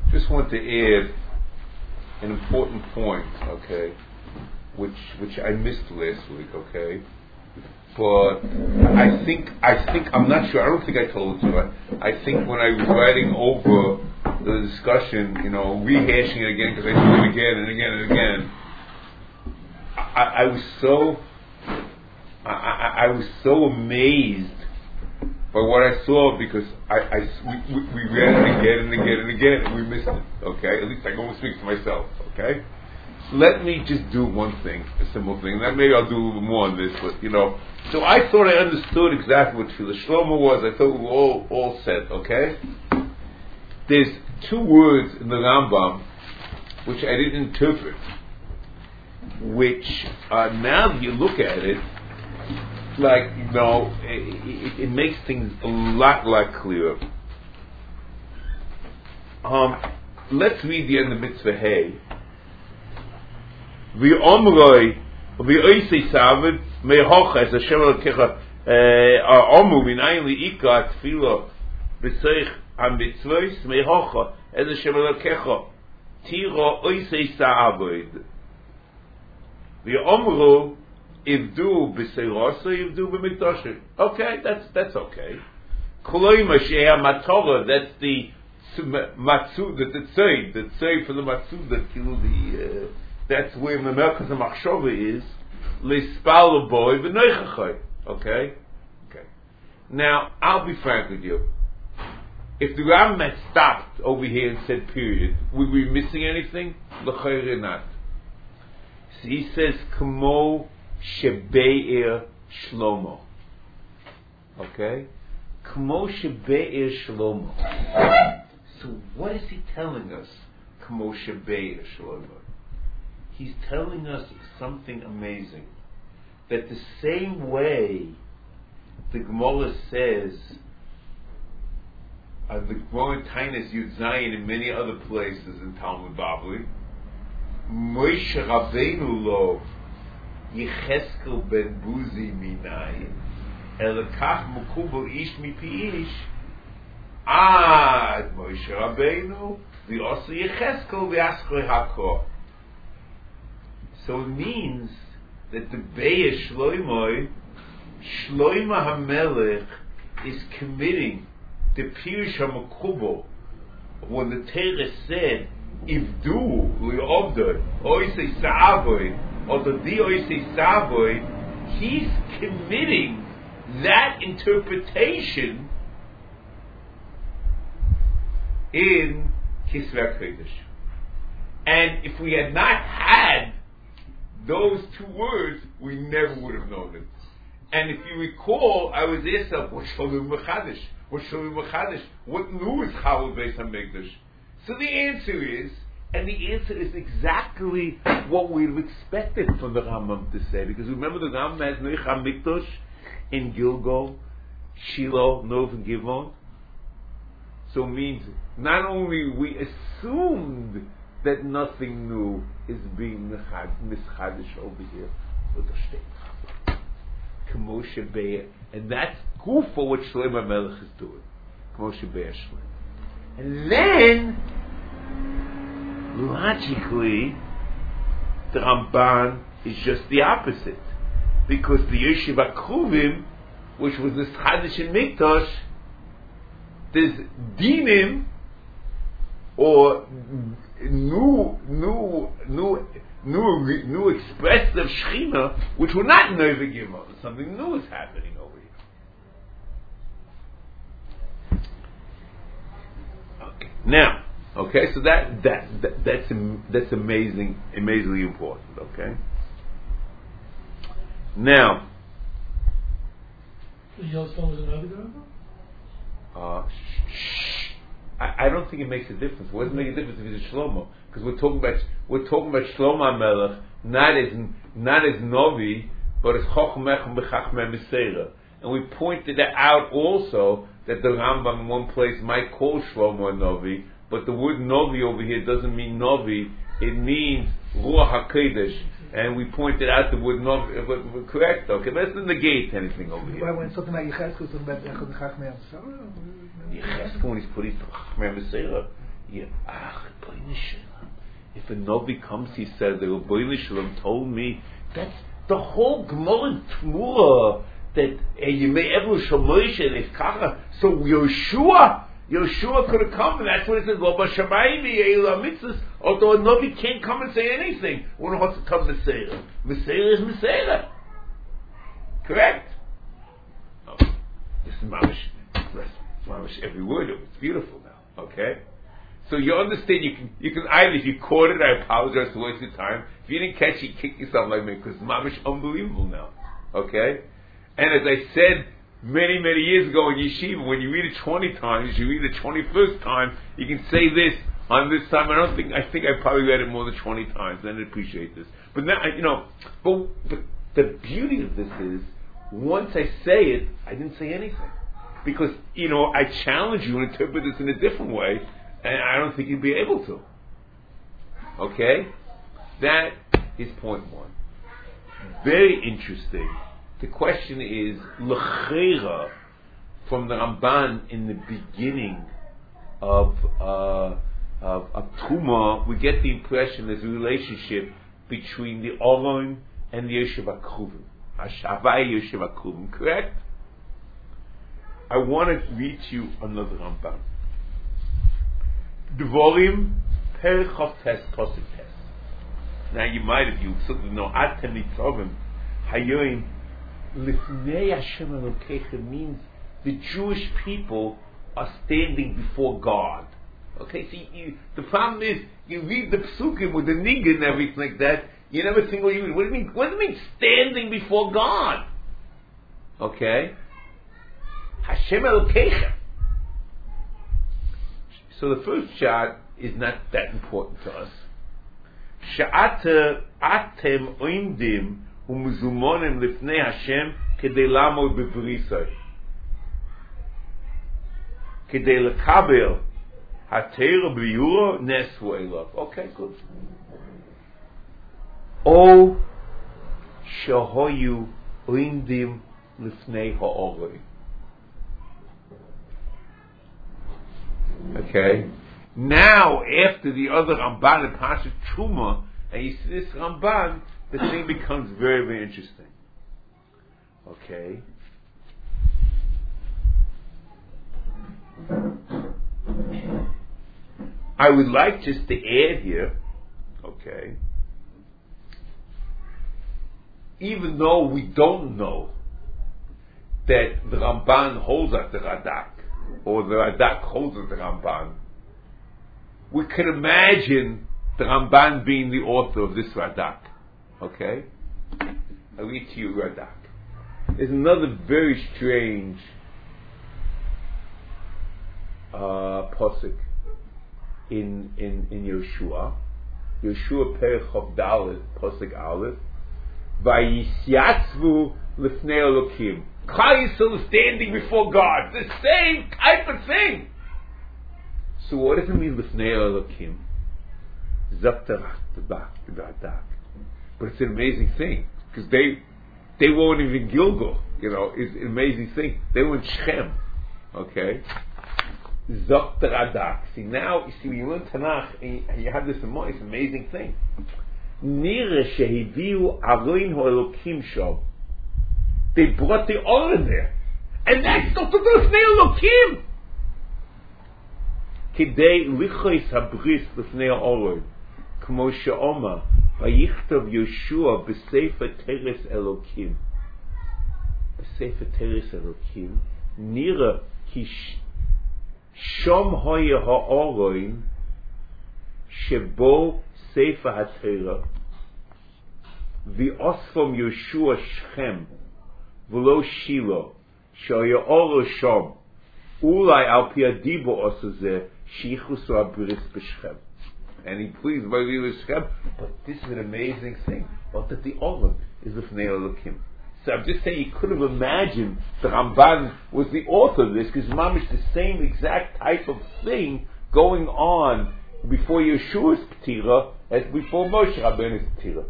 just want to add an important point, okay, which I missed last week, okay. But I think I'm not sure. I don't think I told you. I think when I was writing over the discussion, rehashing it again because I do it again and again and again. I was so amazed by what I saw because we read it again and again and again and we missed it. Okay, at least I can only speak to myself. Okay. Let me just do one thing, a simple thing. Then maybe I'll do a little more on this, but So I thought I understood exactly what Tefillah Shlomo was. I thought we were all set, okay? There's two words in the Rambam which I didn't interpret, which now that you look at it, it makes things a lot clearer. Let's read the end of Mitzvah Hay. V'omroi v'oisei savid mehocha es Hashem Elokecha omu v'nayin li'ika tefillah b'seich ha-mitzvos mehocha es Hashem Elokecha tiro oisei sa'avoid v'omru ivdu b'seirasa ivdu b'mikdashim. Okay, that's okay. Koloi Mashiach Matorah, that's the matzud, the tzei for the matzud, the that's where the Merkaz HaMachshava is, Lispal Boy v'Neichachai. Okay? Now, I'll be frank with you. If the Rambam had stopped over here and said period, would we be missing anything? L'chayre not. So he says, Kamo Shebe'er Shlomo. Okay? Kamo Shebe'er Shlomo. So what is he telling us? Kamo Shebe'er Shlomo. He's telling us something amazing. That the same way the Gemara says, the Gemara in Tainis Yud Zayin and many other places in Talmud Bavli, Moshe Rabbeinu lo Yecheskel ben Buzi minayin Elakach mukubel ish mipi ish ad Moshe Rabbeinu v'osa Yecheskel v'askoi hakor. So it means that the Be'er Shlomo HaMelech is committing the Pirush HaMekubal when the Torah said Ivdu Li'ovdoi Oisei Sa'avoy or the Di Oisei Sa'avoy, he's committing that interpretation in Kisvei HaKodesh. And if we had not had those two words, we never would have known it. And if you recall, I was asked, what Shalom Mechadish? What Shalom Mechadish? What new is Chalul Beis HaMikdash? So the answer is exactly what we would have expected from the Rambam to say. Because remember, the Rambam has Neich HaMikdash in Gilgal, Shiloh, Nov, and Givon. So it means not only we assumed that nothing new is being mischadish over here, but the state K'moshe Be'er, and that's good for what Shlomo HaMelech is doing. K'moshe Be'er Shlomo. And then, logically, the Ramban is just the opposite, because the Yeshiva Kruvim, which was mischadish in Mikdash, there's dinim or new expressive Shechina, which were not Neve Gimel. Something new is happening over here. Okay. Now, so that's amazingly important. Okay. Now, Yellowstone was another guy? I don't think it makes a difference. What does it make a difference if he's a Shlomo? Because we're talking about Shlomo HaMelech not as Novi, but as Chochmech B'Chachmei Meseira. And we pointed out also that the Rambam in one place might call Shlomo a Novi, but the word Novi over here doesn't mean Novi; it means Ruach HaKodesh. And we pointed out the word Novi, correct? Okay, let's not negate anything over here. When it's talking about Yecheskel, it's talking about Chachmei Meseira? Yecheskel, when he's put into Chachmei Meseira, Yeah, if a Novi comes, he said, the Rabbeinu Shalom told me that's the whole Gemara Tmura that you may ever Shemoshe and Kacha. So Yeshua could have come, and that's what it says. Lo b'shamayim ye'elu mitzvahs. Although a Novi can't come and say anything, one has to come Meseira. Meseira is Meseira. Correct. Oh, this is mamish every word of it. It's beautiful now. Okay. So you understand, you can either, if you caught it, I apologize for wasting time. If you didn't catch it, kick yourself like me, because mamish unbelievable now. Okay? And as I said many, many years ago in Yeshiva, when you read it 20 times, you read it 21st time, you can say this on this time. I think I probably read it more than 20 times, and I appreciate this. But now, but the beauty of this is, once I say it, I didn't say anything. Because, I challenge you to interpret this in a different way, and I don't think you'd be able to. Okay? That is point one. Very interesting. The question is, l'cheira, from the Ramban in the beginning of Truma, we get the impression there's a relationship between the Aron and the Yoshev HaKruvim. Havai Yoshev HaKruvim, correct? I want to read to you another Ramban. Dvorim Perichov Test Posik Test. Now you might have, you sort of know, Atem Nitzovim Hayoim Lifnei Hashem Elokeichem means the Jewish people are standing before God. Okay, see, the problem is, you read the Psukim with the Nigga and everything like that, you never think what you read. What does it mean standing before God? Okay? Hashem Elokeichem. So the first shot is not that important to us. Sha'ata atem oimdim u'muzumonim lifnei Hashem kedei lamod bevrisai. Kedei lekabel hateira b'yuro nesu elav. Okay, good. O shahoyu oimdim lifnei ha'orei. Okay. Now, after the other Ramban and Pasha Truma, and you see this Ramban, the thing becomes very, very interesting. Okay. I would like just to add here, okay, even though we don't know that the Ramban holds at the Radak, or the Radak holds at the Ramban, we can imagine the Ramban being the author of this Radak. Okay? I'll read to you Radak. There's another very strange posuk in Yeshua. Yeshua Perich of Dalet, posuk Aleph. Vayisyatzvu lifnei Elokim. Klal Yisrael is standing before God. The same type of thing. So what does it mean lifnei Elokim? Zaktarak. But it's an amazing thing, because they weren't even Gilgal. It's an amazing thing. They were in Shechem. Okay? Zaktarak. See, now, when you learn Tanakh, and you have this in mind, it's an amazing thing. Nira shehiviu aroin ha'elokim shom. They brought the oil in there. And that's not to do with Elokim. Kidei lichois habris l'fnei ha'orod. Kmo she'oma. Vayichtav Yeshua b'sefer teres Elokim. B'sefer teres Elokim. Nira ki shom hoye ha'oroin. Shebo sefer ha'tera. V'osfom Yeshua Shechem. V'lo Shilo, shoya oro shom, ulai al pi adibo osazeh, shichus abris b'Shechem. And he pleased by the Shechem. But this is an amazing thing. But that the Olam is the Fnei Elokim. So I'm just saying, you could have imagined the Ramban was the author of this, because mamish the same exact type of thing going on before Yeshua's Ptira as before Moshe Rabbeinu's Ptira.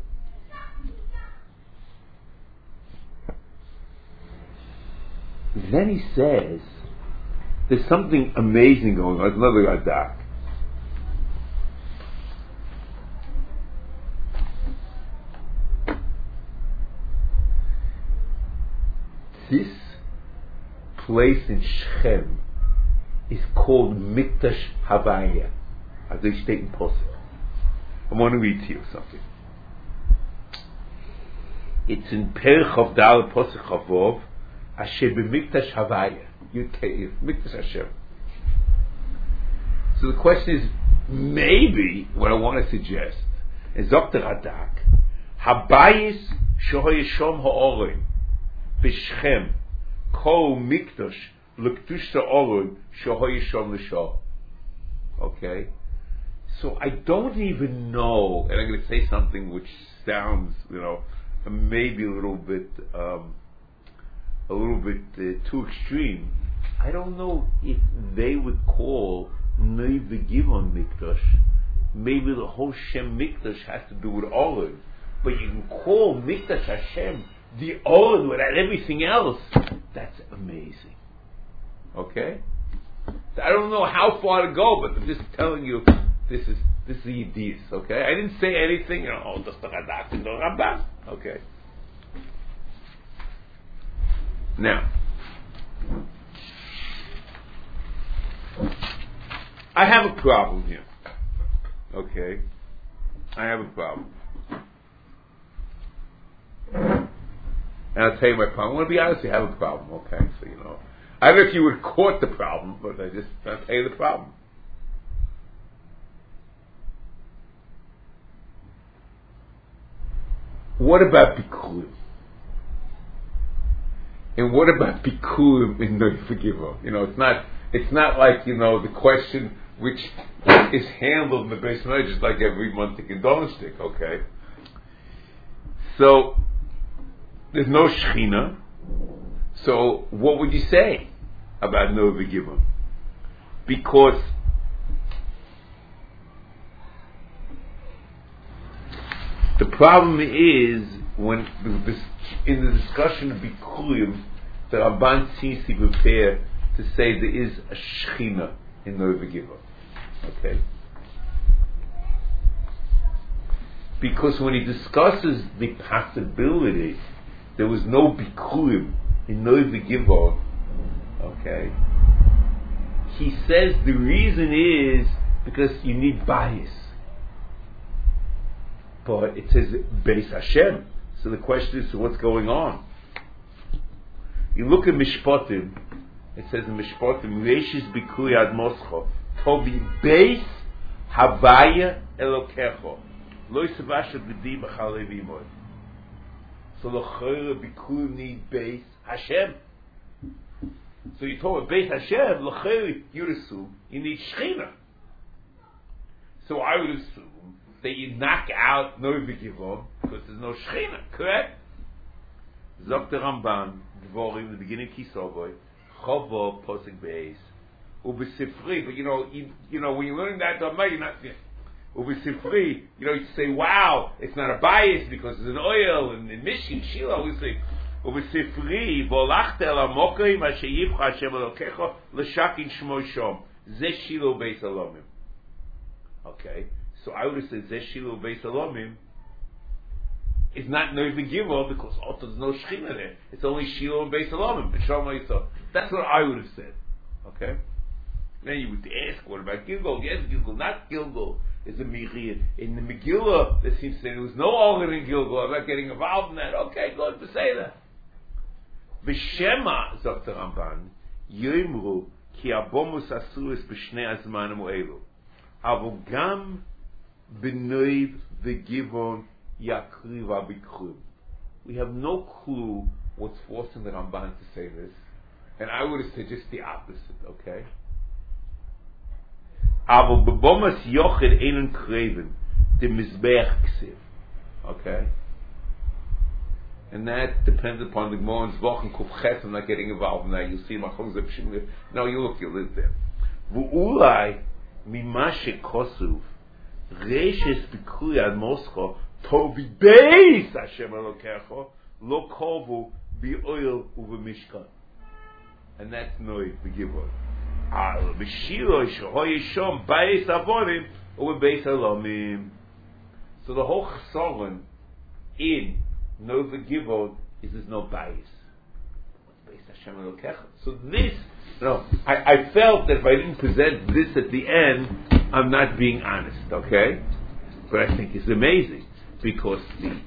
Then he says, there's something amazing going on. There's another Radak. this place in Shechem is called Mikdash Havaya, as they state in Posuk. I want to read to you something. It's in Perich of Dal Posuk Chavov, Asher b'Mikdash Havaya, Mikdash Hashem. So the question is, maybe what I want to suggest is Dr. Radak, Habayis Shohoyeshom Ha'orim B'Shechem Kol Mikdash L'Kdush Ha'orim Shohoyeshom L'Shah. Okay? So I don't even know, and I'm going to say something which sounds, maybe a little bit too extreme. I don't know if they would call Neiv Givon Mikdash. Maybe the whole Shem Mikdash has to do with Oren, but you can call Mikdash Hashem the Oren without everything else. That's amazing. Okay? So I don't know how far to go, but I'm just telling you this is the Yidis. Okay? I didn't say anything. Just the Radak and the Ramban. Okay. Now, I have a problem here. Okay? I have a problem. And I'll tell you my problem. I want to be honest, I have a problem. Okay? So, I don't know if you would have caught the problem, but I'll tell you the problem. What about Bikurim? And what about Bikurim in the Forgiver? It's not like, the question which is handled in the Beis Medrash like every Montik and Donnerstick, okay? So, there's no Shechina. So, what would you say about no Forgiver? Because the problem is when in the discussion of Bikurim, the Ramban seems to prepare to say there is a Shechina in no Forgiver. Okay? Because when he discusses the possibility there was no Bikurim in no Forgiver, okay, he says the reason is because you need bias. But it says Beis Hashem. So the question is, so what's going on? You look at Mishpatim, it says in Mishpatim, Reishis Bikuri Ad Moscho, Tobi Beis Havaya Elokecho, Lo Yisavasha B'di B'chalei V'imoy. So L'chayra Bikuri need Beis Hashem. So you talk about Beis Hashem, L'chayra, you'd assume you need Shechina. So I would assume that you knock out no B'givon because there's no Shechina, correct? Zok the Ramban, Dvorim, in the beginning of Kisovoi, Chovo, Posek Beis, Ubesifri, but when you're learning that Dhamma, you're not, Ubesifri, you say, wow, it's not a bias because there's an oil, and in Mishin, Shiloh, we say, Ubesifri, Volachte el Amokim, Asher Yivcha Hashem Elokecho, L'shakin Shmo Shom, Zeh Shiloh Beis Alomim. Okay, so I would have said Zeh Shiloh Beis Alomim is not Noiv Gimel because there's no Shechina there. It's only Shiloh and Beis Alomim. That's what I would have said. Okay? Then you would ask, what about Gilgal? Yes, Gilgal, not Gilgal. Is a Mechir. In the Megillah, there seems to say there was no organ in Gilgal. I'm not getting involved in that. Okay, good to say that. V'shema, sagt the Ramban, Yoimru, ki abomus asuris b'shnei azmanim u'elu. Avo gam b'noiv v'givon yakriva b'krum. We have no clue what's forcing the Ramban to say this. And I would have said just the opposite, okay? Avo b'bomas yochid einen kreven, the mizbeach ksiv. Okay? And that depends upon the Gemara's Wochen Kufches. I'm not getting involved in that. You'll see Machom Zepshim. No, you live there. V'ulai mimashe kosuv reishes b'kuri ad Moscho tovi beis Hashem Elokecho lo kovu b'oil u'v'mishkan. And that's Noi b'givon. Al b'shiro shehoy yishom beis avonim u'beis alomim. So the whole chsaron in No Givon is there's no bias. So this, I felt that if I didn't present this at the end, I'm not being honest, okay? But I think it's amazing because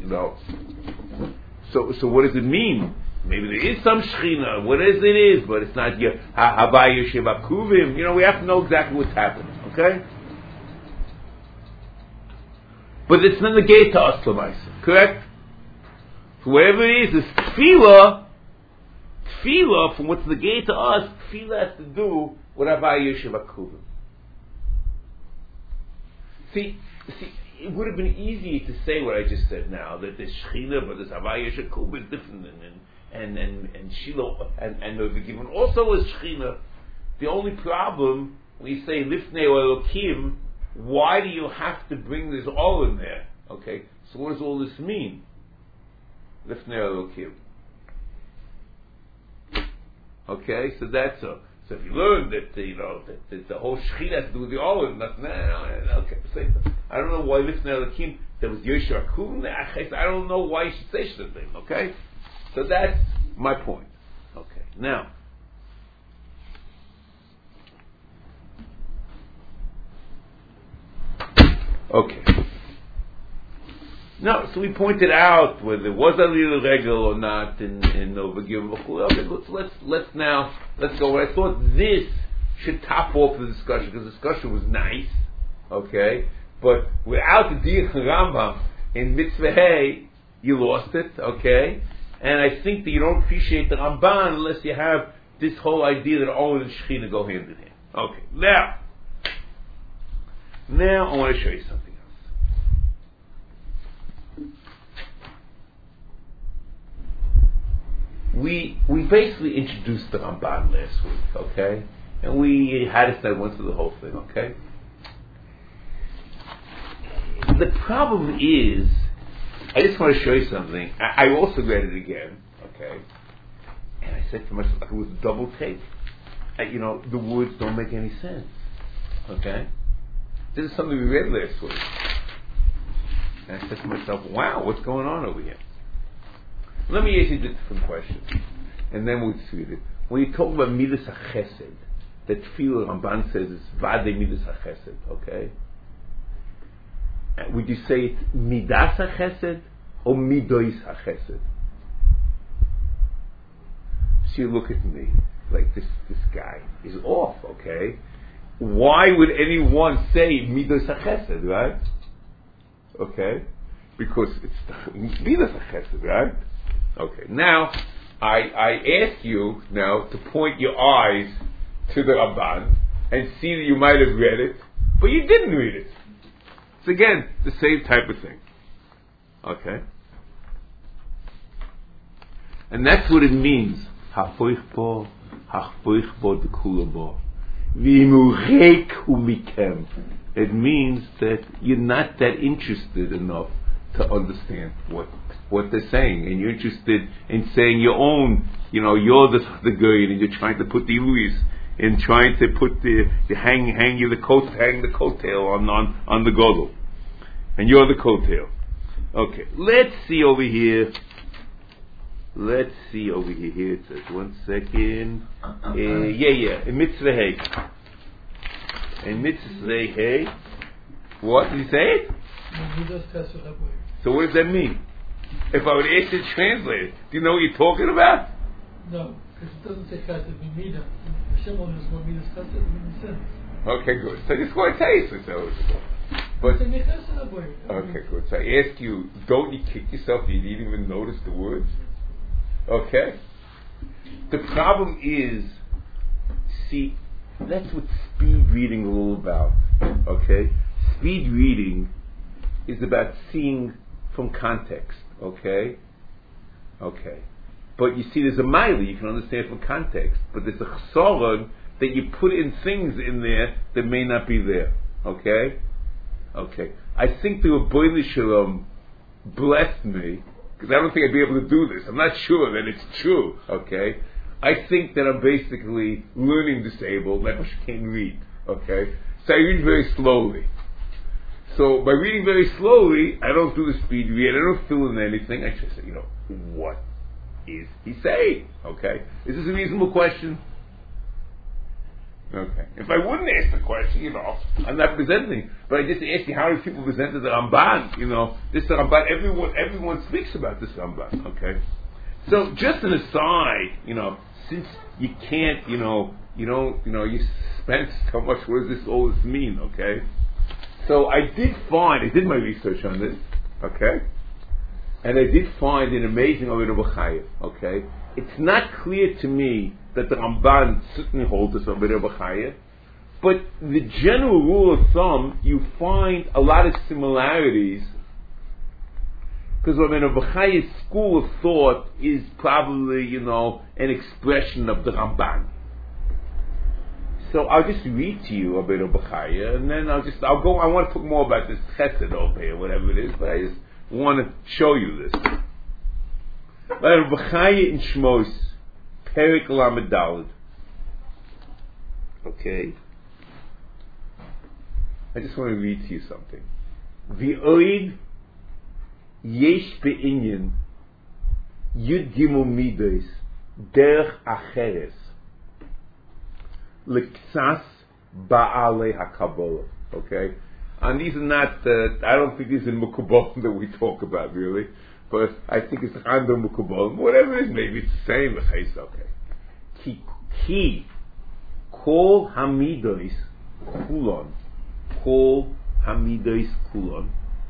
So what does it mean? Maybe there is some Shechina, whatever it is, but it's not your Havaya Shebakuvim. We have to know exactly what's happening, okay? But it's not the gate to us, correct? So whatever it is tefillah. Tefillah, from what's the gate to us, tefillah has to do with Havaya Shebakuvim. See, it would have been easy to say what I just said now, that there's Shechina, but there's Havaya Shebakuvim is different, and Shiloh, and the given also is Shechina. The only problem, when you say Lifnei Elokim, why do you have to bring this all in there? Okay, so what does all this mean? Lifnei Elokim. Okay, so that's so. So if you learn that that the whole Shechina has to do with the Olim, okay, I don't know why Lifnei Elokim there was Yosher Akum. I don't know why you should say such a thing. Okay, so that's my point. Okay, now. Okay. No, so we pointed out whether it was a little regel or not in Novagim. Okay, let's go. I thought this should top off the discussion because the discussion was nice, okay, but without the Diach Rambam in Mitzvah Hey, you lost it, okay, and I think that you don't appreciate the Ramban unless you have this whole idea that all and Shechina go hand in hand. Okay, now I want to show you something. We basically introduced the Ramban last week, okay? And we had it that went through the whole thing, okay? The problem is, I just want to show you something. I also read it again, okay? And I said to myself, it was a double take. The words don't make any sense, okay? This is something we read last week. And I said to myself, wow, what's going on over here? Let me ask you a different question, and then we'll see it. When you talk about Midas HaChesed, that Tefillah Ramban says is Vadei Midas HaChesed, okay? Would you say it's Midas HaChesed or Midois HaChesed? So you look at me like this guy is off, okay? Why would anyone say Midas HaChesed, right? Okay? Because it's Midas HaChesed, right? Okay, now I ask you now to point your eyes to the Ramban and see that you might have read it, but you didn't read it. It's again the same type of thing. Okay? And that's what it means. Hafoich bo dekula bo. V'imurek hu mikem. It means that you're not that interested enough to understand what they're saying, and you're interested in saying your own, you're the guy, and you're trying to put the Louis and trying to put hang the coattail on the godel, and you're the coattail. Okay, let's see over here. Here it says 1 second. In Mitzvah Hey. In Mitzvah Hey, what did he say it? So what does that mean? If I would ask you to translate it, do you know what you're talking about? No, because it doesn't say chesed v'mida. Hashem only knows what midas chesed and sin. Okay, good. So I just want to tell you something. But okay, good. So I ask you, don't you kick yourself? You didn't even notice the words. Okay. The problem is, see, that's what speed reading is all about. Okay, speed reading is about seeing from context, okay? But you see, there's a mile you can understand from context, but there's a chsaron that you put in things in there that may not be there, okay? I think the Rebbeinu Shalom blessed me, because I don't think I'd be able to do this. I'm not sure that it's true, okay? I think that I'm basically learning disabled, like I can't read, okay? So I read very slowly. So by reading very slowly, I don't do the speed read. I don't fill in anything. I just say, what? is he saying? Okay, is this a reasonable question? Okay. If I wouldn't ask the question, I'm not presenting. But I just asked you how do people present the Ramban? This Ramban. Everyone speaks about this Ramban. Okay. So just an aside, since you can't, you spent so much. What does all this mean? Okay. So I did my research on this. Okay. And I did find an amazing Ovid B'Chayev. Okay. It's not clear to me that the Ramban certainly holds this Ovid B'Chayev, but the general rule of thumb, you find a lot of similarities, because Ovid B'Chayev's school of thought is probably, an expression of the Ramban. So I'll just read to you Ovid B'Chayev, and then I'll go. I want to put more about this Chesed over here, whatever it is, but I just want to show you this. Ovid B'Chayev in Shmos, Perik Lamed Daled. Okay. I just want to read to you something. V'oid yesh be'inyan yud gimel midos derech acheres l'ksas ba'alei hakabolah. Okay. And these are not. I don't think these are Mukubal that we talk about really. But I think it's under Mukubal. Whatever it is, maybe it's the same. Okay. Ki kol hamidos kulon. Kol hamidos kulon.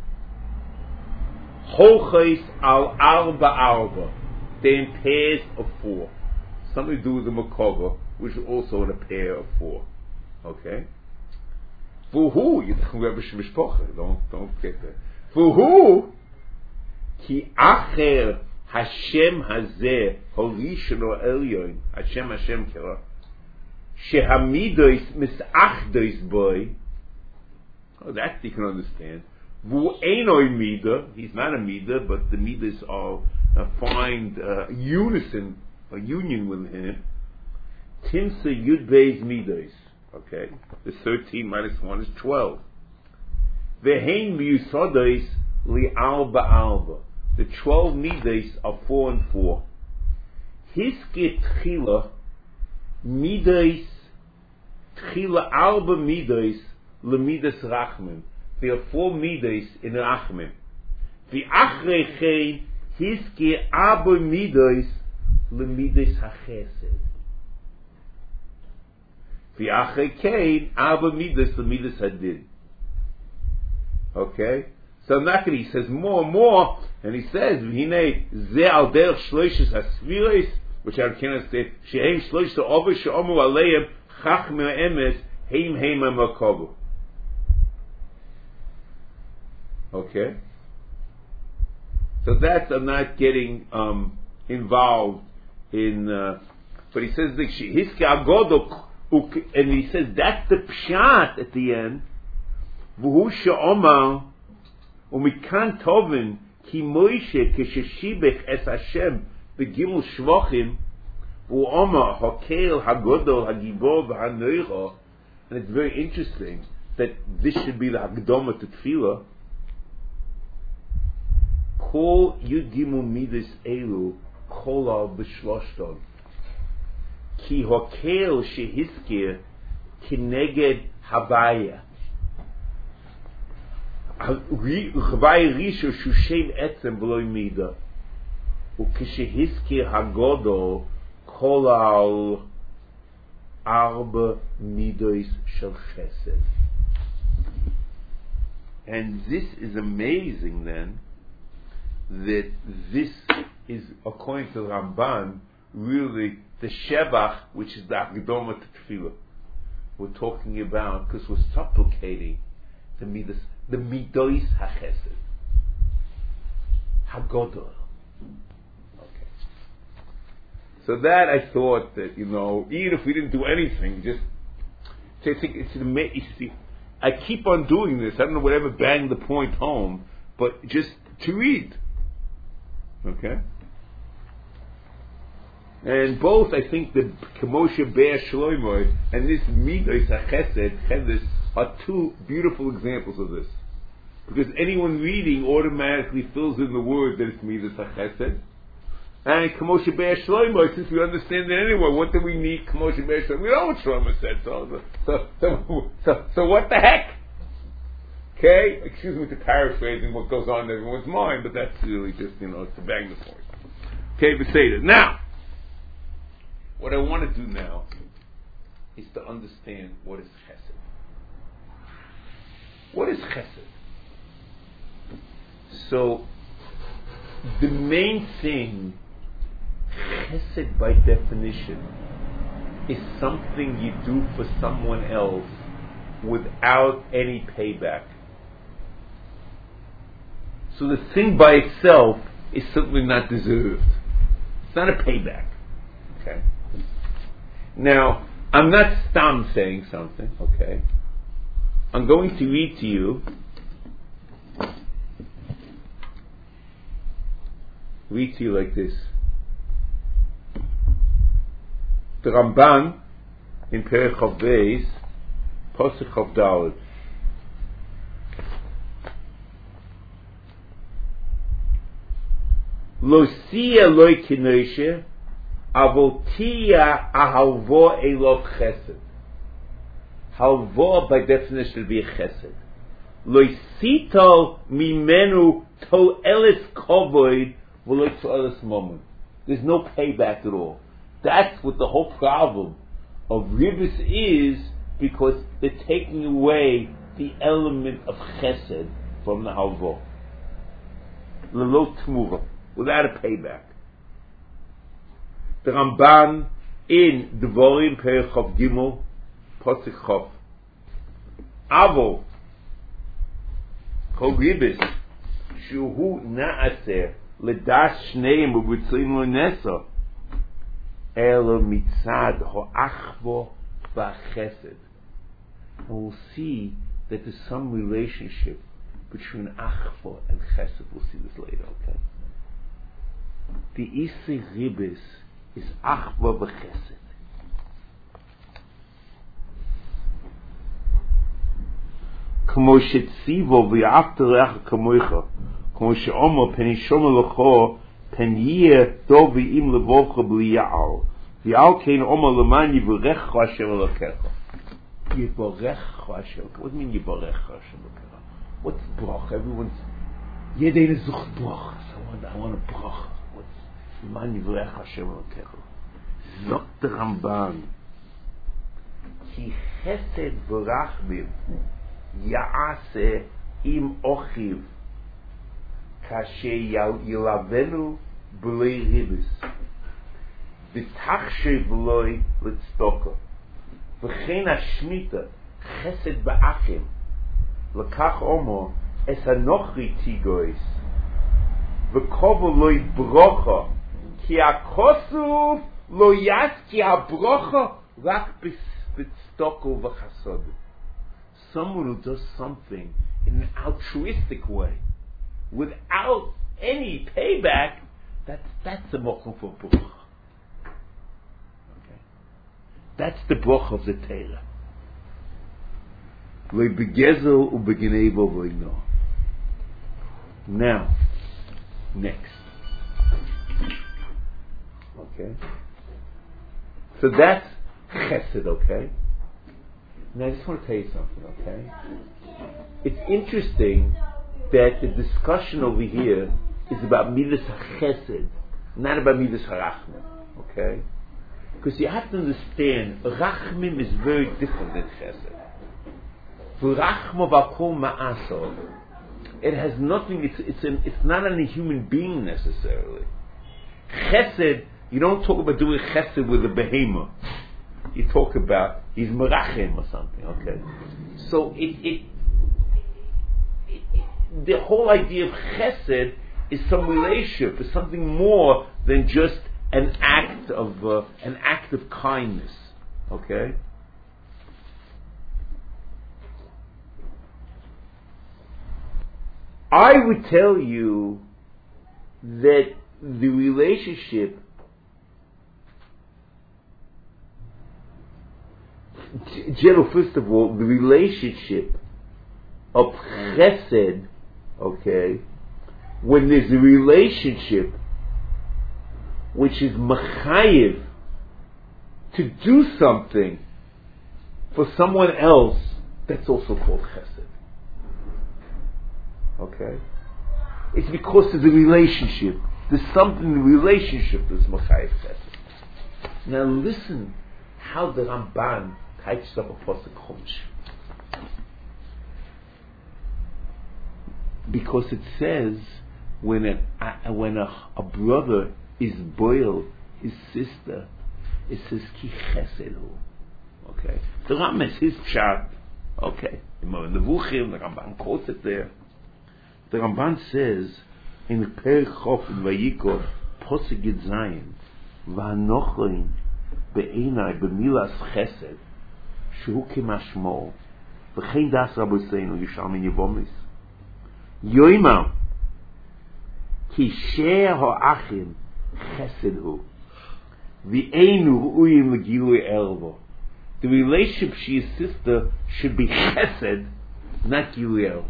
Hochais al arba. They're in pairs of 4. Something to do with the Makova, which is also in a pair of 4. Okay. Vuhu, don't get that. Vuhu. Ki acher Hashem hazeh horishon or elyon Hashem kera shehamidos misachdos boy. Oh, that you can understand. Vu einoi mida. He's not a mida, but the midas are find unison, a union with him. Timsa yud beis midos. Okay, the 13 minus 1 is 12. Vehein miyusodos li alba. The 12 midas are 4 and 4. Hiske tchila midas tchila alba midas le midas rachman. There are 4 midas in rachman. The achrechein hiske alba midas le midas hachesed. The achrechein alba midas le midas hadid. Okay. So Nakri says more and more, and he says, "V'hinei ze al derech shloishes hasviros," which I cannot say. Shehem shloishes over she'omu aleim chachmei emes heim hamakovu. Okay. So that's I'm not getting involved in. But he says that hiske agodok, and he says that's the pshat at the end. V'hu she'omar. Umikan tovin ki Moshe kesheshibech es Hashem begimul shvochim u'oma hakel hagodol hagibor v'hanoicha. And it's very interesting that this should be the Hagdoma to Tefillah. Kol yud gimul midas elu kolal b'shloshton ki hakel shehiskir kineged habaya. Chvai risho shushem etzem v'loy mida, ukeshehiskir hagodol kol al arba midos shel chesed. And this is amazing then, that this is, according to Ramban, really the Shevach, which is the Akdoma to Tefillah. We're talking about, because we're supplicating the midas. The midos hachesed, hagodol. Okay. So that I thought that even if we didn't do anything, just I think it's amazing. I keep on doing this. I don't know whatever banged the point home, but just to read. Okay. And both, I think, the Kemoshe Be'er Shlomo and this midos hachesed chedus are 2 beautiful examples of this. Because anyone reading automatically fills in the word that it's midas hachesed. And K'moshe Be'er Shlomo, since we understand it anyway, what do we need K'moshe Be'er Shlomo? We know what Shlomo said, so what the heck? Okay? Excuse me for paraphrasing what goes on in everyone's mind, but that's really just, to bang the point. Okay, Beseder. Now, what I want to do now is to understand what is Chesed. What is Chesed? So, the main thing, Chesed by definition, is something you do for someone else without any payback. So the thing by itself is simply not deserved. It's not a payback. Okay? Now, I'm not stam saying something, okay? I'm going to read to you like this. The Ramban in Perek Chav Beis, Pasuk Chav Daled. Lo siya loy kinoshe, avol tiya ahalvo elov chesed. Halvo by definition would be a chesed. Lo sito mimenu to elis kovoid v'lo to elis moment. There's no payback at all. That's what the whole problem of ribis is, because they're taking away the element of chesed from the halvo. Lelo tmuva, without a payback. The Ramban in Devarim Perek Chav Gimel Pasuk Chav. Avo kol ribis shuhu na'aser ledas shneim u'b'tzlim lo nesa elo mitzad ho'achvo v'chesed. And we'll see that there's some relationship between achvo and chesed. We'll see this later, okay? The Isei Ribis is achvo v'chesed. כמו שציבו ויאהבת לרעך כמוך, כמו שאומר פן ישומר לך פן יהיה טוב ואם לבבך בלי יעל, ועל כן אומר למען יברכך השם אלוקיך. יברכך השם. What do you mean יברכך השם אלוקיך? What's brach? Everyone's ידענו זוכת brach. I want a brach. What's למען יברכך השם אלוקיך? זאת הרמב"ן, כי חסד ורחמים יעשה עם אוכיו כאשר ילבנו בלי ריבס ותחשב לוי לצדוקה וכן השמיטה חסד באחים לקח אומר את הנוכרי תיגויס וקובו לוי ברוכה כי הכוסוף לא יס כי הברוכה רק בצדוקה וחסוד. Someone who does something in an altruistic way, without any payback, that's the mokum for bruch. Okay, that's the bruch of the Torah. Lo begezel ubeginei bo v'ino. Now, next. Okay, so that's chesed. Okay. Now I just want to tell you something, okay? It's interesting that the discussion over here is about Midas HaChesed, not about Midas HaRachmim, okay? Because you have to understand, Rachmim is very different than Chesed. V'rachmo v'akol ma'asor. It has nothing, it's not on a human being necessarily. Chesed, you don't talk about doing Chesed with a behemoth. You talk about he's merachim or something, okay? So the whole idea of chesed is some relationship, is something more than just an act of kindness, okay? I would tell you that the relationship first of all, the relationship of chesed, okay, when there's a relationship which is mechayiv to do something for someone else, that's also called chesed. Okay? It's because there's a relationship. There's something in the relationship that's mechayiv chesed. Now listen how the Ramban types up a pasuk Chumash. Because it says when a brother is boiled his sister, it says ki chesed hu. Okay, the Rambam is his pshat. Okay, in the Nevuchim, the Ramban quotes it there. The Ramban says in the Perek Chof in Vayikra, pasuk Yud Zayin, va'anochim be'einai b'milas chesed shehu k'mashmo v'chein das Rabbeinu Yishalmi Yevomis Yoimam ki sheh ha'achim chesed hu v'einu ru'uyim l'gilui ervo. The relationship she is sister should be chesed, not gilui ervo.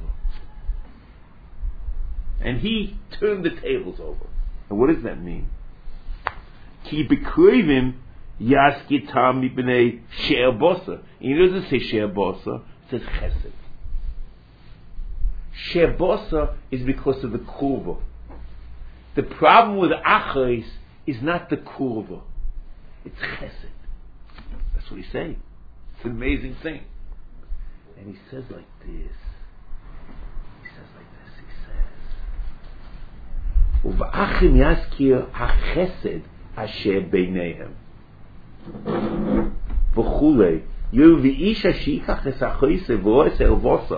And he turned the tables over. And what does that mean? Ki b'kroivim yaski tam mipnei she'er bosa. He doesn't say she'er bosa, it says chesed. She'er bosa is because of the kurva. The problem with achos is not the kurva, it's chesed. That's what he's saying. It's an amazing thing. And he says like this. ובאחים יזכיר החסד אשר ביניהם וכולי יובי איש השיקח לסחויסה ואוהסה ובוסה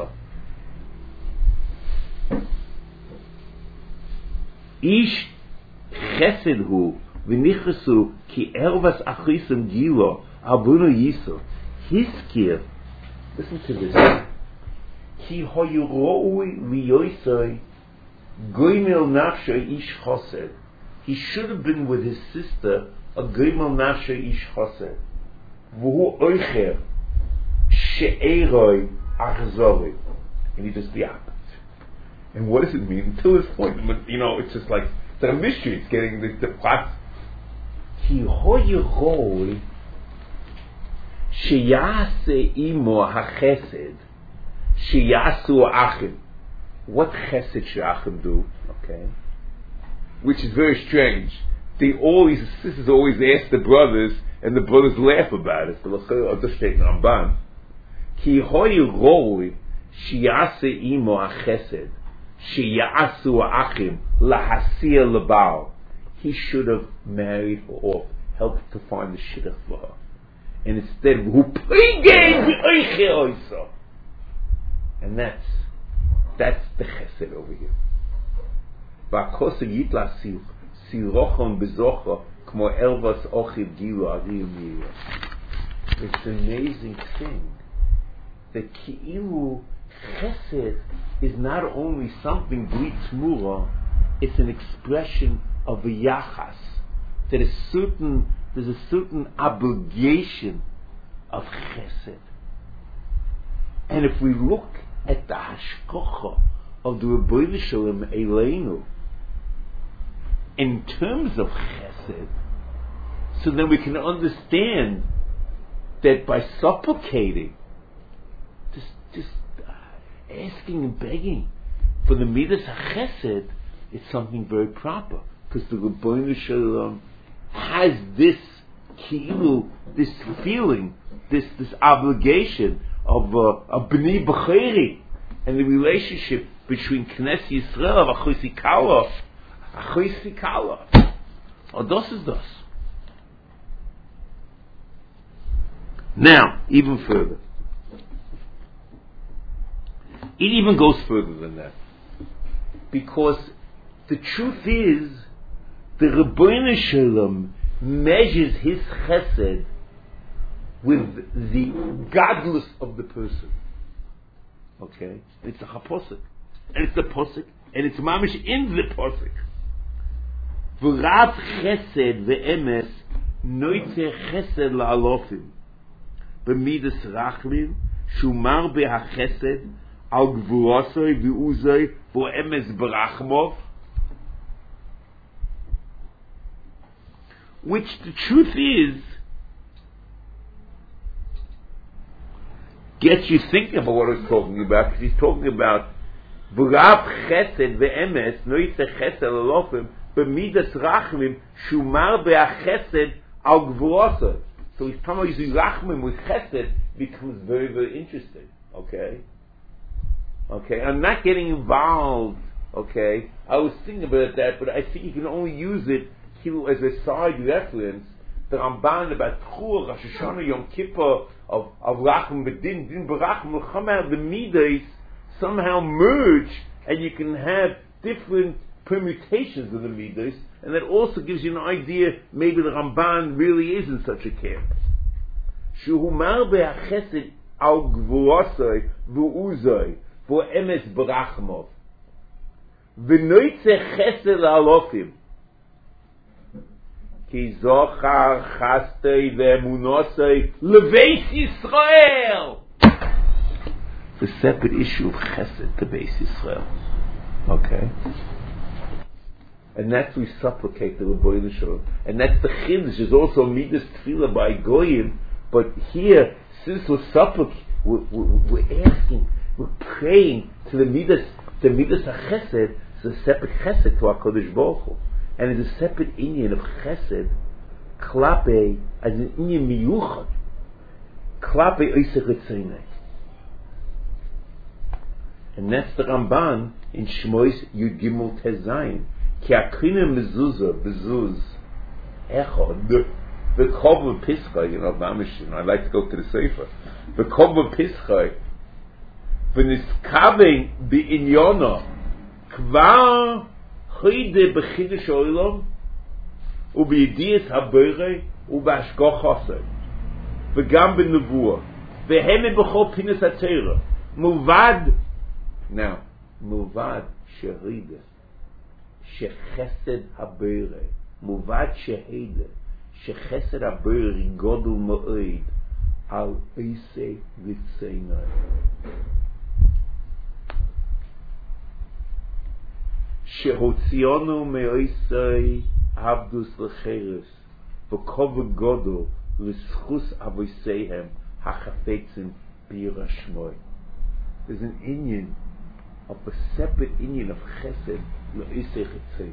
איש חסד הוא ונכנסו כי ערבס אחריסם גילו אבונו ייסו הזכיר listen to this כי היו ראוי ליוסי Goimel Nafsha Ish Chosed. He should have been with his sister, a Goimel Nafsha Ish Chosed. V'hu Oicher She'eroi Achzori. And he does the opposite. And what does it mean? Until this point, it's just like, it's a mystery. It's getting the plot. Ki hoyeroi She'yase imo ha'chesed She'yasu achim. What chesed should Achim do? Okay, which is very strange. These sisters always ask the brothers, and the brothers laugh about it. So understand Ramban. Ki hoy roi sheyase imo achesed sheyasu achim lahasir lebal. He should have married her off, helped to find the shidduch for her, and instead who pregame the oiche oiso, and that's the chesed over here. Va'kosa yitla sirochon bezocha kmo ervas ochiv gilu ariyim yirah. It's an amazing thing that ki'ilu chesed is not only something bli tmura, it's an expression of a yachas. That there's a certain obligation of chesed. And if we look at the hashkocha of the Rebbeinu Shalom Eleinu in terms of chesed, so then we can understand that by supplicating, just asking and begging for the midas chesed, it's something very proper, because the Rebbeinu Shalom has this ki'ilu, this feeling, this obligation of B'nai B'cheri, and the relationship between Knesset Yisrael and Achois Kala. Or das is das. Now, even further. It even goes further than that. Because the truth is, the Rebbeinu Shalom measures his chesed with the godless of the person. Okay? It's a haposik. And it's a posik. And it's mamish in the posik. V'rav chesed ve'emes noitze chesed la'alofim b'midas rachlim shumar be'achesed al gvurosoi v'uzoi v'emes b'rachmov which the truth is, gets you thinking about what he's talking about, because he's talking about Brav chesed ve'emes, noitze chesed alofim, b'midas rachmim, shumar be'achesed al gvurosa. So he's talking about using rachmim with chesed, becomes very, very interesting. Okay? Okay, I'm not getting involved. Okay? I was thinking about that, but I think you can only use it as a side reference. The Ramban about Tchur, Rosh Hashanah, Yom Kippur, of Rachum B'Din, Din B'Rachum, will come out, the Midas somehow merge, and you can have different permutations of the Midas, and that also gives you an idea, maybe the Ramban really is in such a camp. Shehumar be'achesed al gvurosai v'uzai v'emes b'rachmov v'noitze chesed alofim ki zochar chastei ve'emunosai leveis Yisrael. It's a separate issue of chesed to Beis Yisrael. Okay? And that's we supplicate the Rebbeinu Shalom. And that's the Chiddush, is also Midas Tefillah by Goyim. But here, since we're supplicating, we're asking, we're praying to the Midas HaChesed, it's a separate Chesed to HaKadosh Baruch Hu. And it's a separate inyan of Chesed, Klape, as an inyan miyuchad, Klape Oisech Ritzonai. And that's the Ramban in Shmois Yud Gimel Tezayin. Ki akrina mezuzah, bezuz, echad, the kov pischai, I like to go to the Sefer. The kov pischai, v'niskavein bi'inyono, kvar chide b'chidush oilom, u'b'yediyas haberei, u'b'ashgoch v'gam b'nevuah, v'heme b'chol pinas ha'teira, muvad, now, muvad sherida, shechesed haberei, muvad shehida, shechesed haberei godul ma'oid, al eisei ritzeinai. Shehotzionu me'oisei abdus lecheres, v'kov godul l'schus avoiseihem hachafetzim b'yira shmoi. There's an inyan of a separate inyan of chesed le'oisei chitzeinai.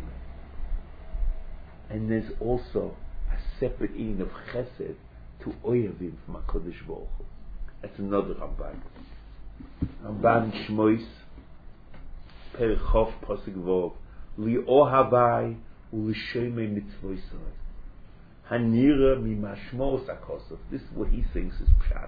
And there's also a separate inyan of chesed to oyavim from HaKadosh Baruch Hu. That's another Ramban. Ramban Shmois Perichov Pasuk Vov Li'ohavai u'l'shomei mitzvosai Hanira mimashmos HaKosov. This is what he thinks is pshat.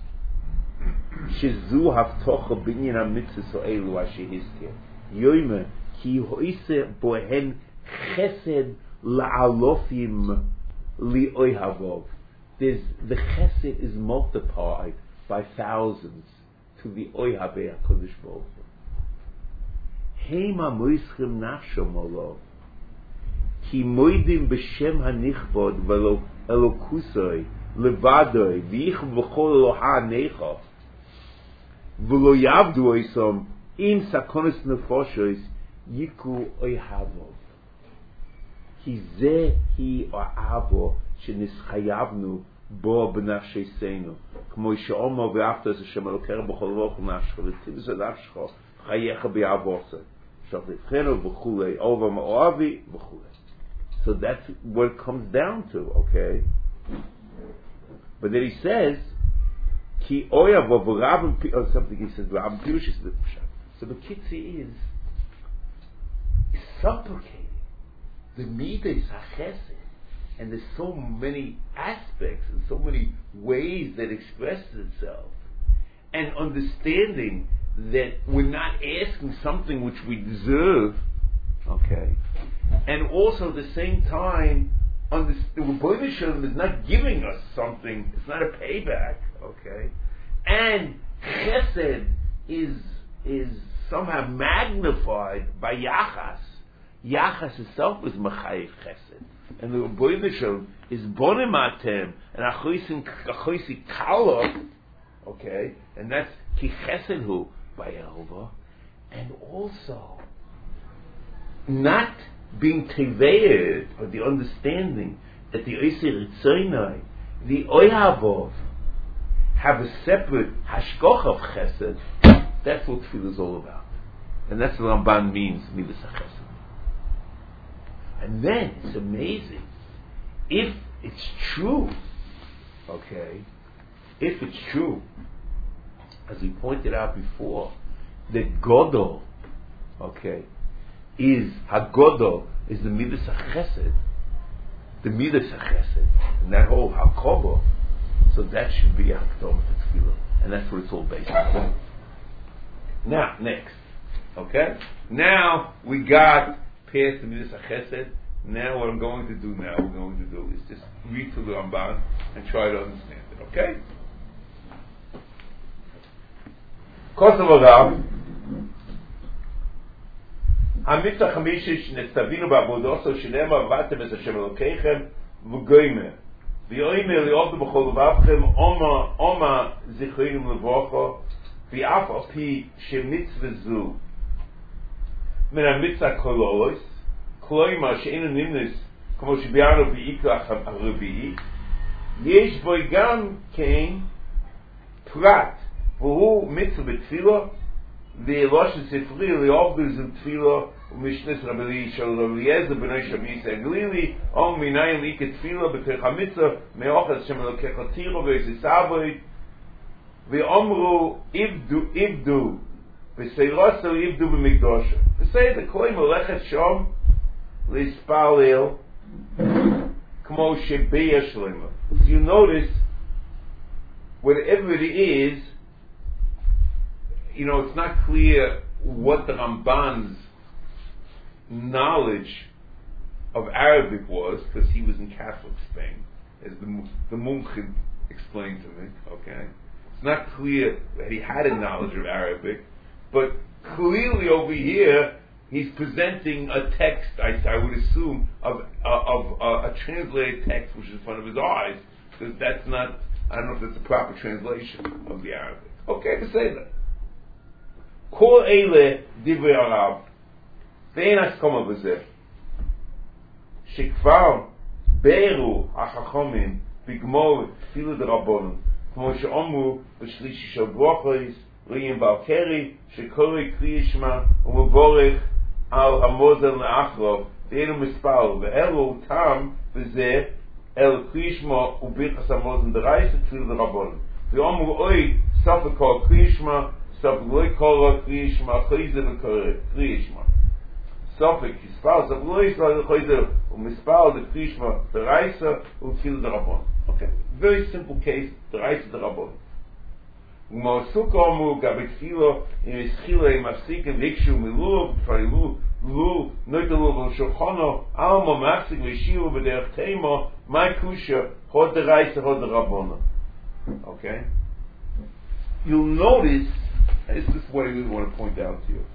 Shezu haftocha binyan ha'mitzvos ha'elu asher hizkir Yoyme ki hoise bohen chesed la'alofim li'ohavov. The chesed is multiplied by thousands to the oihavei HaKadosh Baruch Hu. Heima moischem nafshom olov ki moidim b'shem hanichvod v'lo elokusoi levadoi v'ich v'chol eloha necha v'lo yavdu oisom im sakonis nefoshois yiku oihavov ki ze hi o'avo שנסחייבנו בו בנפשנו כמו שאומר ואהבת את השם אלוקיך בכל רוח נפשך ותיבס את נפשך חייך בעבורסה שתבחנו וכולי אוהב מאוהבי וכולי. So that's what it comes down to, okay? But then he says ki oyav v'rabim or something, he says v'rabim pirush is the pshat. So the kitzi is supplicating the midas hachesed. And there's so many aspects and so many ways that expresses itself. And understanding that we're not asking something which we deserve, okay? And also at the same time, the Rebbeinu Shalom is not giving us something, it's not a payback, okay? And chesed is somehow magnified by yachas. Yachas itself is machayev chesed. And the Rebbeinu Shalom is bonim atem and achoisi kala, okay, and that's ki chesed hu by Elva, and also not being tevered, but the understanding that the Oisei Ritzoinai, the Oyavov, have a separate hashkoch of chesed. That's what tefillah is all about. And that's what Ramban means, Midas HaChesed. And then, it's amazing, if it's true, okay, if it's true, as we pointed out before, that Godol, okay, is Hagodol, is the Midas HaChesed, the Midas HaChesed, and that whole Hakobo, so that should be a Hakdom to Tefillah, and that's what it's all based on. Now, next, okay, now we got past the Midas HaChesed. Now what I'm going to do is just read through the Ramban and try to understand it, okay? Kosovo Rav Hamitzah Chamishish Nestavinu Ba'avodoso Shenema Vatem Es Hashem Elokeichem V'goymer V'yoymer Li'ovdu B'chol Vavchem Oma Zichrinim Levocho V'af Api Shemitzvah Zu Min HaMitzah Kololos Kloima She'enu Nimnis Como Shibianu V'ikach HaRevi'i Yesh Boi Gam Kein Prat והוא מצווה בתפילה ואלוש ספרי לעובדו זו תפילה ומשנס רבי של רבי אליעזר בן שמיס הגלילי או מניין לי כתפילה בתוך המצווה מאוחד שמלוקח תירו ויססבוי ואומרו עבדו וסיירוסו עבדו במקדושה בסדר כל מלאכת שם להספלל כמו שביש למה. So you notice whatever it is, it's not clear what the Ramban's knowledge of Arabic was, because he was in Catholic Spain, as the Mumchid explained to me, okay? It's not clear that he had a knowledge of Arabic, but clearly over here, he's presenting a text, I would assume, of a translated text which is in front of his eyes, because that's not, I don't know if that's a proper translation of the Arabic. Okay, to say that. כל אלה דברי הרב ואין הסכמה בזה שכבר בארו החכמים בגמור תפילה דרבנן כמו שאמרו בשלישי של ברוכות ראיין בעל קרי שקורא קריאת שמע ומבורך על המוזל לאחרוב ואינו מספר ואלו טעם בזה אל קריאת שמע וברכת המוזל דרייסה תפילה דרבנן ואמרו אוי סוף הכל קריאת שמע סוף לא יקרא קריאת שמע חייזה וקריאת שמע סופק יספר סוף לא יקרא חייזה ומספר לקריאת שמע דרייסה ותפילה דרבנן. Okay, very simple case, דרייסה דרבנן. ומעסוק אמרו גבי תפילה אם הסחילה עם הפסיקים ויקשו מלוב לו נויטלו ולשולחנו אלמו מפסיק וישירו בדרך תימו מי קושה הוד דרייסה הוד דרבנן. Okay, you'll notice, this is what I really want to point out to you.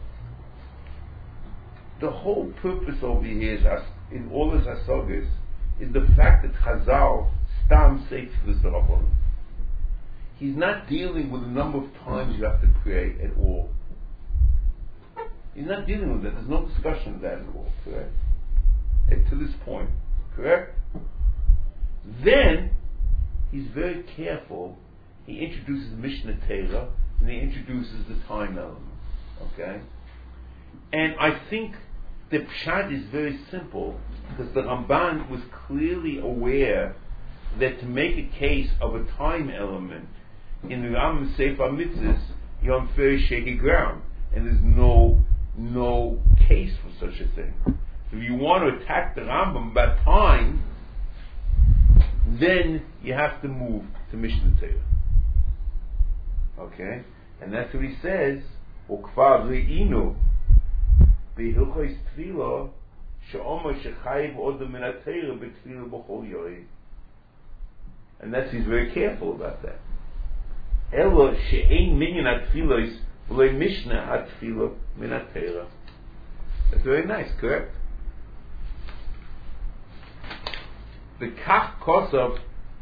The whole purpose over here is, in all his hasagas, is the fact that Chazal stam say tefillas d'Rabbanan. He's not dealing with the number of times you have to pray at all. He's not dealing with that. There's no discussion of that at all, correct? And to this point, correct? Then, he's very careful. He introduces Mishnah Torah, and he introduces the time element. Okay? And I think the pshat is very simple, because the Ramban was clearly aware that to make a case of a time element in the Rambam Sefer Mitzvahs, you're on very shaky ground, and there's no case for such a thing. So if you want to attack the Rambam about time, then you have to move to Mishnah Torah. Okay? And that's what he says, Ukvar re'inu b'hilchos tefillah she'omer shechayiv odom min ha'Torah b'tefillah b'chol yored. And that's, he's very careful about that. Elo she'ein minyan ha'tefillos v'loi mishnah ha'tefillah min ha'Torah. That's very nice, correct? The kach kosov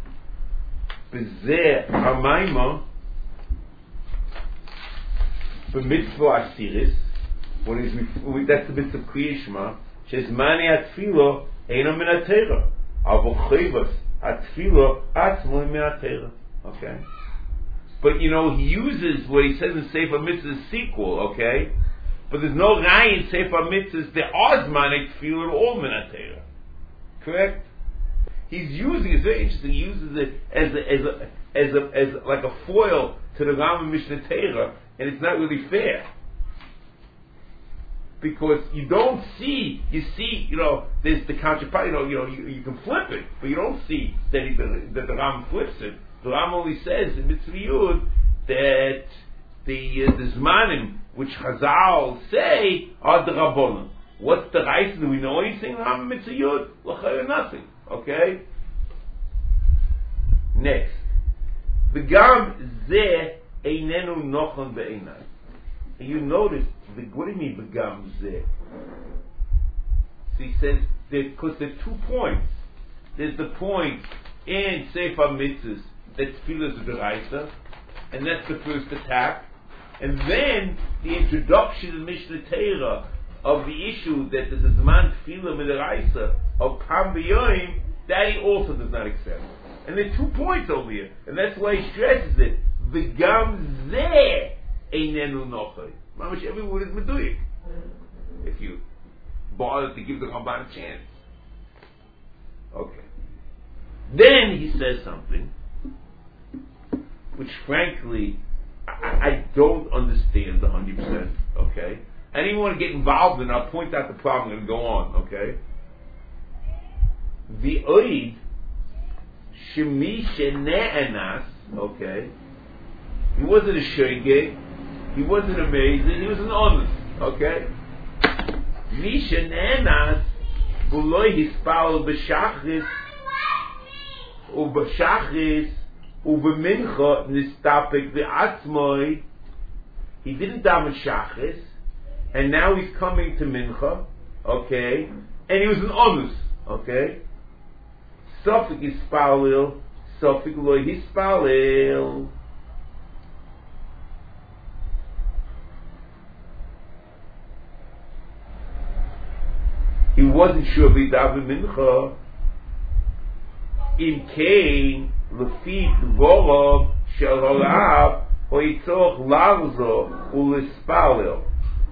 b'zeh ha'mayma b'mitzvah asiris, when that's the mitzvah Kriyat Shema, says mani atfilo eino min ha'Torah. Avochevas atfilo atzmoy me'atera. Okay, but he uses what he says in Sefer Mitzvahs sequel. Okay, but there's no guy in Sefer Mitzvahs the Osmanik tefillah at all me'atera. Correct? He's using it's very interesting. He uses it as like a foil to the Rambam Mishnah Torah, and it's not really fair. Because you don't see, there's the counterpart, you can flip it, but you don't see that the Ram flips it. The Ram only says in Mitzvah Yud that the Zmanim which Chazal say are the Rabbonim. What's the Reis? Do we know anything in Ram Mitzvah Yud? L'chayr nothing. Okay? Next. V'gam zeh einenu nochon be'einai. And you notice, what do you mean, begam zeh? So he says, because there are 2 points. There's the point in Sefer Mitzvahs that tefillah is d'oraisa, and that's the first attack. And then the introduction in Mishnah Torah of the issue that there's a zman tefillah d'oraisa of Pam B'yoyim, that he also does not accept. And there are 2 points over here, and that's why he stresses it. Begam zeh. Einenu nochai. Mamish, every word is meduyik. If you bother to give the Ramban a chance. Okay. Then he says something which frankly I don't understand 100%. Okay? I didn't even want to get involved in it. I'll point out the problem and go on. Okay? The oid shemi shene'enas. Okay? He wasn't a shogeg. He wasn't amazing. He was an honest. Okay? Misha ne'enas v'loi hispal b'shachris u'b'shachris u'b'mincha nistapek v'atzmoi. He didn't daven shachris, and now he's coming to mincha. Okay? And he was an honest. Okay? Sofik hispalil, sofik loi hispalil. He wasn't sure if he davened mincha. In Cain, lefi dvorov shel harav hoitzorch larzo ulespalel.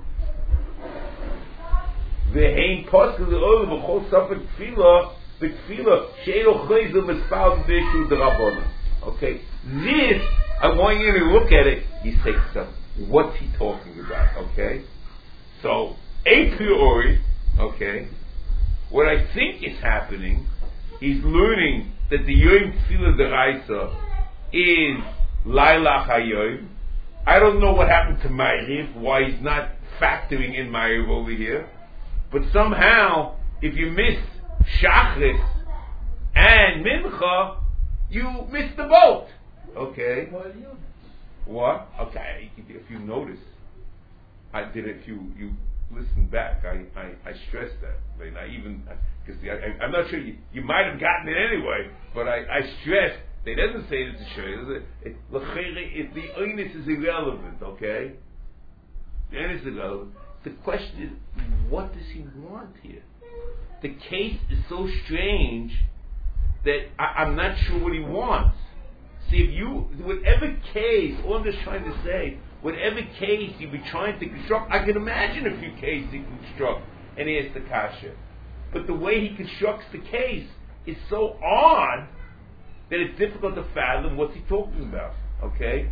Ve'hein poskel le'ol v'chol safek tefillah v'tefillah she'elo chayzer mespal v'shu d'rabbanan. Okay, this I want you to look at it. He says stuff. What's he talking about? Okay, so a priori. Okay, what I think is happening, he's learning that the Yom Tefillah D'Oraisa is Laila Hayoim. I don't know what happened to Ma'ariv, why he's not factoring in Ma'ariv over here, but somehow, if you miss Shachris and Mincha, you miss the boat. Okay. What? Okay, if you notice, I did it. If you listen back, I stressed that. I mean, because I'm not sure you might have gotten it anyway, but I stressed. They didn't say it's a shayla. The onus is irrelevant. Okay, the onus is irrelevant. The question is, what does he want here? The case is so strange that I'm not sure what he wants. See, whatever case, all I'm just trying to say, whatever case you be trying to construct, I can imagine a few cases he can construct and ask the kasha. But the way he constructs the case is so odd that it's difficult to fathom what's he talking about. Okay?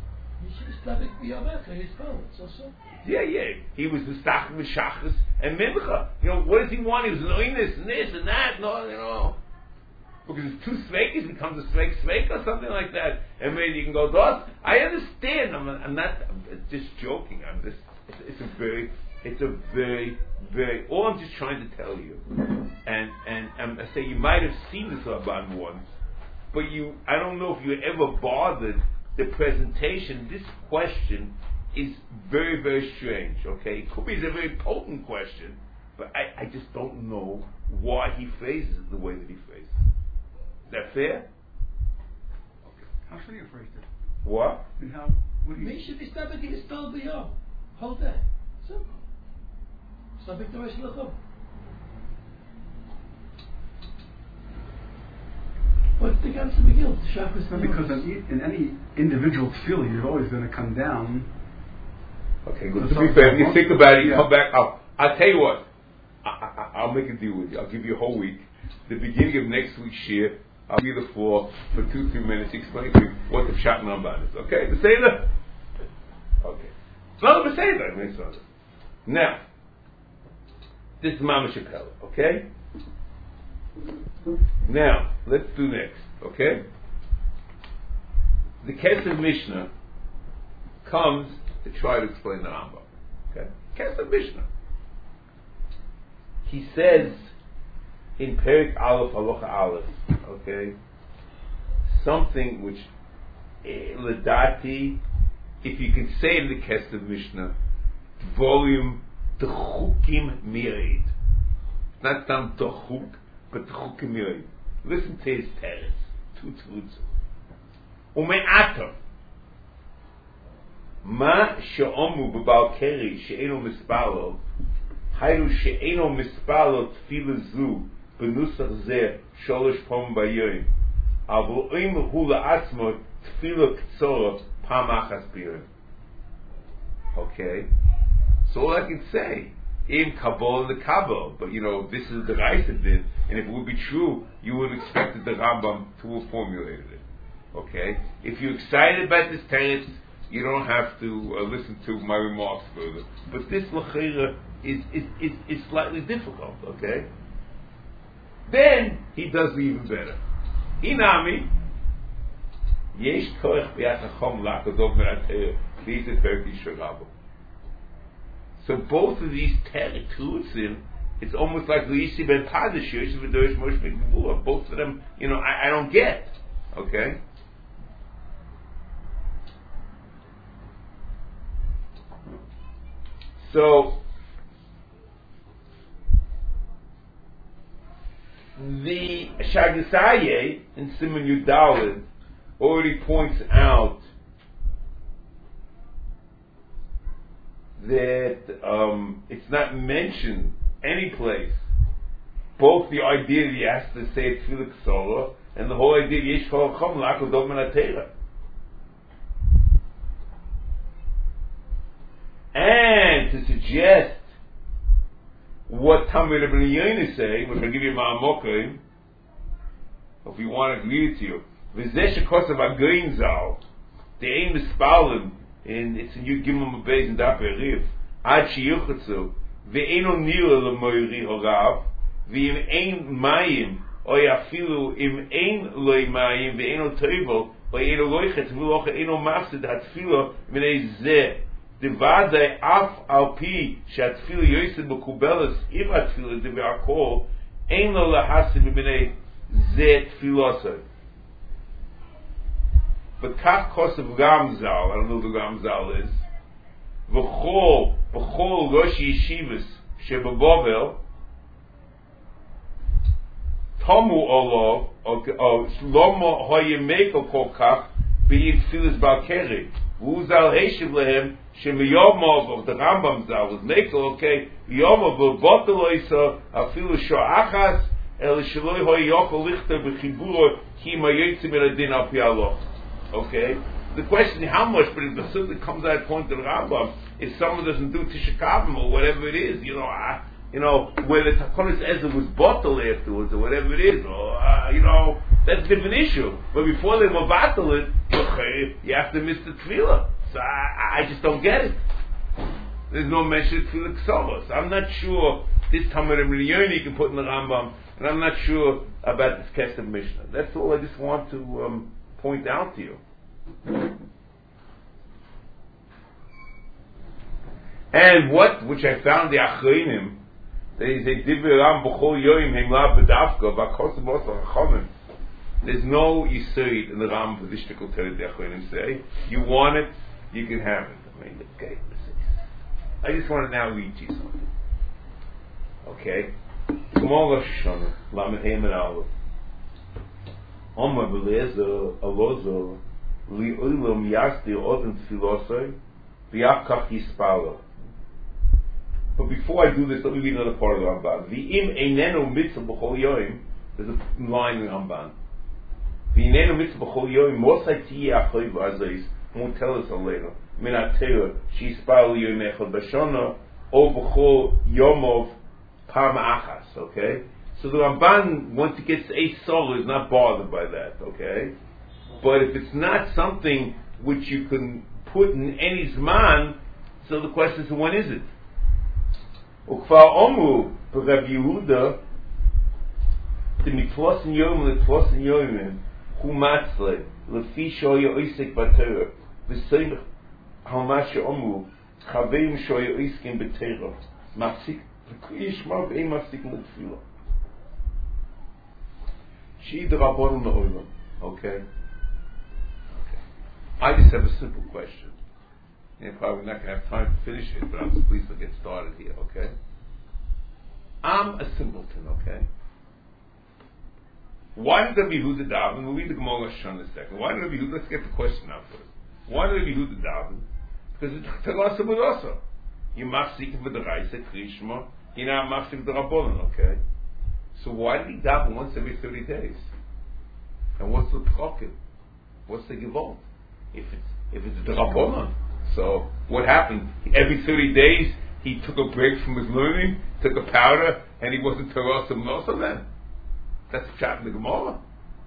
Yeah. He was the Stach with Shachas and Mincha. What does he want? He was an oinus and this and that. No, because it's 2 sveikas becomes a sveik or something like that, and maybe you can go to us. I understand. I'm not just joking. It's a very, very. All I'm just trying to tell you, and I say you might have seen this Rabban once, but I don't know if you ever bothered the presentation. This question is very, very strange. Okay, it could be a very potent question, but I just don't know why he phrases it the way that he phrases it. Is that fair? Okay. How should you phrase it? What? What do you Me should be stopping to spell b'yom. Hold that. Simple. Stopping the rest of the What's the Gamsa Megillah? Shabbos No, because in any individual tefillah, you're always going to come down. Okay, good. To be fair, if you think about it, you come back up. I'll tell you what. I'll make a deal with you. I'll give you a whole week. The beginning of next week's year, I'll give you the floor for 2-3 minutes. Explain to me what the Pshat Ramban is. Okay, the Seder. Okay, it's not the Seder. Now, this is Mama Chappelle. Okay. Now, let's do next. Okay. The Kesef Mishnah comes to try to explain the Rambam. Okay, Kesef Mishnah. He says in Perik Aleph Halacha Aleph, okay, something which, Ledati, if you can say in the Kesef Mishnah, volume Techukim Mirid. Not some Techuk, but Techukim Mirid. Listen to his teres. Two truths. Ume'ato. Ma she'omu b'bal keri she'eno mispalo hayru she'eno mispalo tefila zu b'nusach zeh sholosh pom bayoyim avu im hu la'atzmo tefila k'tzora pam achas b'yoyim. Okay, so all I can say in Kabbalah the Kabbalah, but this is the Raisa did, and if it would be true, you would have expected the Rambam to have formulated it. Okay, if you're excited about this teretz, you don't have to listen to my remarks further. But this l'chira is slightly difficult. Okay, then he does even better. Inami yesh koich b'yachachom la'kadov me'ateh v'yizet perki shorabo. So both of these teretz, it's almost like L'isi ben Padish, Yosef ben Dorish Moshe ben Gevurah. Both of them, I don't get. Okay. So the Shagisaye in Siman Yudalid already points out that it's not mentioned any place. Both the idea that he has to say it's Tefillah K'Sora and the whole idea Yesh Kol Chom La'akol Dov Min HaTeira. And to suggest what Talmud Ibn Yonis say, which I'll give you Ma'amokim, if you want to read it to you, V'zeh shekosav Agoyin Zal, the Ein Mispalim, and it's in Yud Gimel Mabez and Daf Eriv, Ad Sheyuchatzu, Ve'eno Nira L'moiri Horav, Ve'im Ein Mayim, Oy Afilu Im Ein Loi Mayim, Ve'eno Toivo, Oy Eno Loichet, V'locha Eno Mafsid HaTfilo, V'nei Zeh, Devadei Af Al Pi, She'atfilo Yosef B'Kubelas, Im Atfilo Deve'akol, Ein Lo Lahasim V'nei Zeh Tfilosai. But Kach Kosev Gamzal, I don't know what the Gamzal is. V'chol Rosh Yeshivas Shebabovel Tomu Olov Shlomo Hoyemeko Kol Kach B'Yid Tfilas Balkeri V'Uzal Heshiv Lehem Shemiyomov of the Rambam Zal was Meko, okay, Yomov V'Botel Oisa Afilu Sho'achas El Sheloi Hoyoko Lichter B'Chiburo Ki Mayotzim El Adin Al Pi Aloch. Okay, the question is how much, but if the Sukkah comes at a point to the Rambam, if someone doesn't do Tisha Kavim or whatever it is, whether Takonis Ezra was bottled afterwards or whatever it is, or that's a different issue. But before they were bottled, you have to miss the Tefillah. So I just don't get it. There's no mention of Tefillah K'Sovos. I'm not sure this Talmud Ibn Yoni you can put in the Rambam, and I'm not sure about this Kesef Mishnah. That's all I just want to point out to you. And which I found the Achreinim, they say Diviram B'chol Yoim Himla B'davka V'Kosim Osar Chachamim. There's no Yisod in the Ram for this shtickle Torah. The Achreinim say, you want it, you can have it. Okay. I just want to now read you something. Okay. Tomorrow Rosh Hashanah, Lamed Hey and Aleph. Omar B'lezer Alozo Li'ulam Yasti Odin Tfilosai V'Yakach Yispalo. But before I do this, let me read another part of the Ramban. V'im Einenu Mitzvah B'chol Yoim. There's a line in the Ramban. V'inenu mitzvah b'chol yoyim mosai tiyi achoy v'azayis. Won't tell us later. Min ha'teira she'ispal yoyim echad b'shana o b'chol yomov parma achas. Okay. So the Ramban, once he gets 8 solar, is not bothered by that. Okay. But if it's not something which you can put in any zman, so the question is, when is it? Ukvar omu b'Rab Yehuda the mitfos in yom l'tfos in yomim hu matzle lefi shoya oisek b'Torah v'seich hamash omu chaveim shoya oiskim b'Torah mafsik yishma v'ein mafsik l'tfila she the rabbanon l'olam. Okay. I just have a simple question. And probably not going to have time to finish it, but I'm pleased to get started here, okay? I'm a simpleton, okay? Why did Rabbi Yehuda daven? We'll read the Gemara Shon in a second. Why did Rabbi Yehuda? Let's get the question out first. Why did Rabbi Yehuda daven? Because it's Telasa B'Rasa. You mafsik v'd'raisa krishma. You now mafsik v'd'rabbonon, okay? So why did he daven once every 30 days? And what's the prokim? What's the gevol? If it's the Rabbanon. So what happened? Every 30 days he took a break from his learning, took a powder, and he wasn't Torah Nosa then. That's the chat in the Gemara.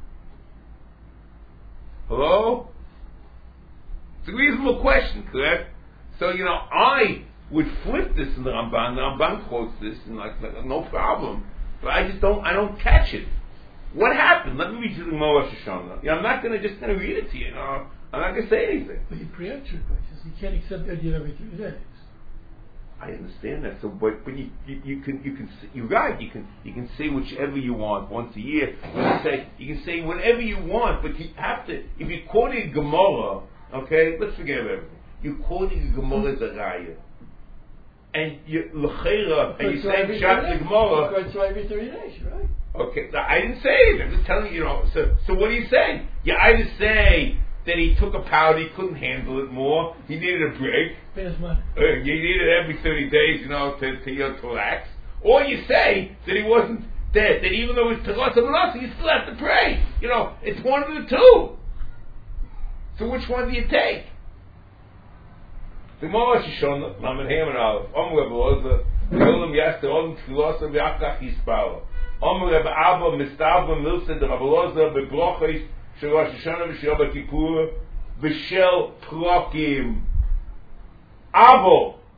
Hello? It's a reasonable question, correct? So I would flip this in the Ramban. The Ramban quotes this and like no problem. But I don't catch it. What happened? Let me read you the Gemara Shoshana. I'm not going to just read it to you. I'm not going to say anything. But he preempts your questions. You can't accept the idea every 3 days. I understand that. So, but you can you're right. You can say whichever you want once a year. You can say whatever you want, but you have to. If you're quoting Gemara, okay, let's forget about everything. You're quoting Gemara as a raya, and you l'cheira, and you say shot the Gemara. It's every 30 days, right? Okay, I didn't say it. I'm just telling you. So what are you saying? You either say that he took a powder, he couldn't handle it more, he needed a break. Pay his money. You needed every 30 days, to relax. Or you say that he wasn't dead, that even though it's Teras HaManasa, you still have to pray. It's one of the two. So which one do you take? The Gemara Shoshana, Lamed Hey and Aleph, Omer Rebbe Ozer, Yolam Yaster, Olam Tfilosa, V'Yachach Yisparo. Omer Rebbe Abba, Mistavba, Milsa, the Rebbe Ozer, Bebrochis, Shel Rosh Hashanah, V'Shel Kippur, V'Shel Prokim. Abo,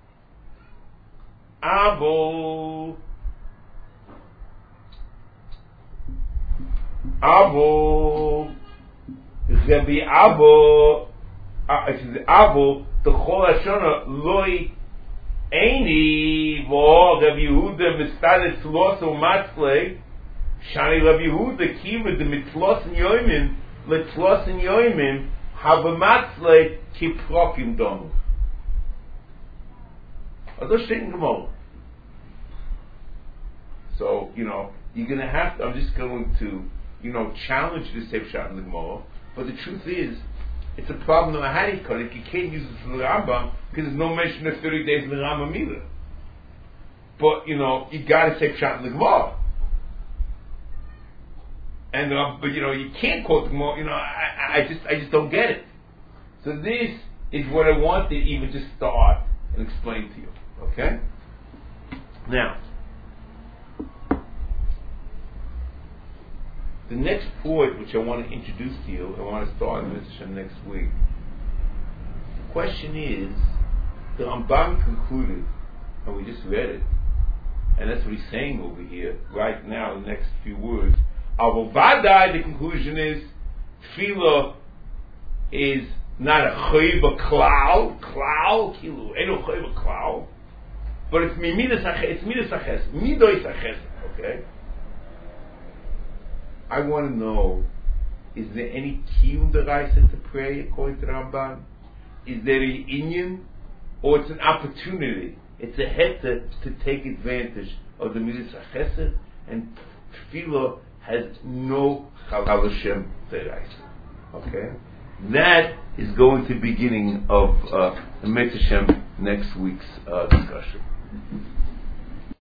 Rabbi Abo, the Chol Hashanah, Loi Eini, Vo Rabbi Yehuda, Mistadet Tlos O Matzle, Shani Rabbi Yehuda, Kiva, the Mitlos and Yoimin, Letlos and Yoimin, Have a Matzle, Kiprokim Domu. So, you're going to have to, I'm just going to, challenge this safe shot in the Gemara. But the truth is, it's a problem of a Hadikot. If you can't use it for the Rambam, because there's no mention of 30 days in the Rambam either. But, you got to safe shot in the Gemara. And, but, you can't quote the Gemara, I just don't get it. So this is what I want to even just start and explain to you. Okay? Now, the next point which I want to introduce to you, I want to start in Mitzvah next week. The question is, the Rambam concluded, and we just read it, and that's what he's saying over here, right now, the next few words. Avovadai, the conclusion is, Tefillah is not a chayva klal, kilu, eno chayva klal, but it's midas aches, midois aches, okay? I want to know, is there any kiyum deraisa to pray according to the Ramban? Is there an inyan, or it's an opportunity? It's a heter to take advantage of the midas aches, and tefillah has no chal Hashem deraisa, okay? That is going to be the beginning of the Mitzvah next week's discussion.